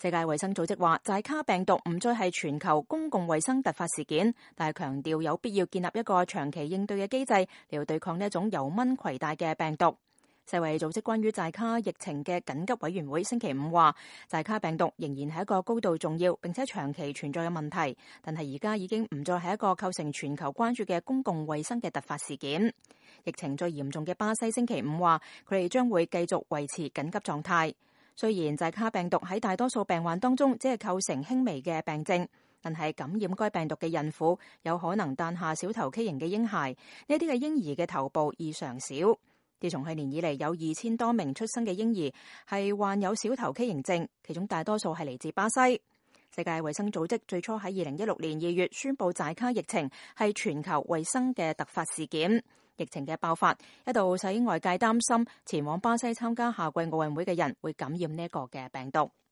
世界衛生組織話，寨卡病毒唔再係全球公共衛生突發事件，但係強調有必要建立一個長期應對嘅機制嚟對抗呢一種由蚊攜帶嘅病毒。世衛組織關於寨卡疫情嘅緊急委員會星期五話，寨卡病毒仍然係一個高度重要並且長期存在嘅問題，但係而家已經唔再係一個構成全球關注嘅公共衛生嘅突發事件。疫情最嚴重嘅巴西星期五話，佢哋將會繼續維持緊急狀態。雖然寨卡病毒喺大多數病患當中只係構成輕微嘅病症，但係感染該病毒嘅孕婦有可能誕下小頭畸形嘅嬰孩，呢啲嘅嬰兒嘅頭部異常小。自從去年以嚟，有2000多名出生嘅嬰兒係患有小頭畸形症，其中大多數係嚟自巴西。世界衛生組織最初喺2016年2月宣布寨卡疫情係全球衛生嘅突發事件。疫情嘅爆發一度使外界擔心前往巴西參加夏季奧運會嘅人會感染呢一個嘅病毒。